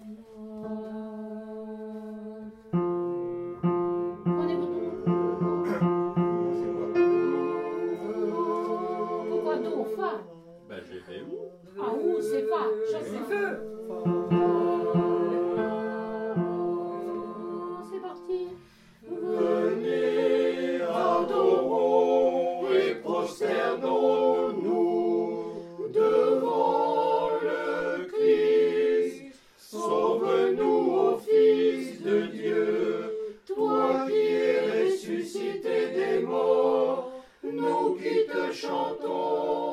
Prenez votre pourquoi do, fa? Ben j'ai fait où? Ah ou c'est fa, ça c'est feu. C'est parti. Venez, adorons et prosternons-nous devant le Christ. Sauve-nous, ô Fils de Dieu, toi qui es ressuscité des morts, nous qui te chantons.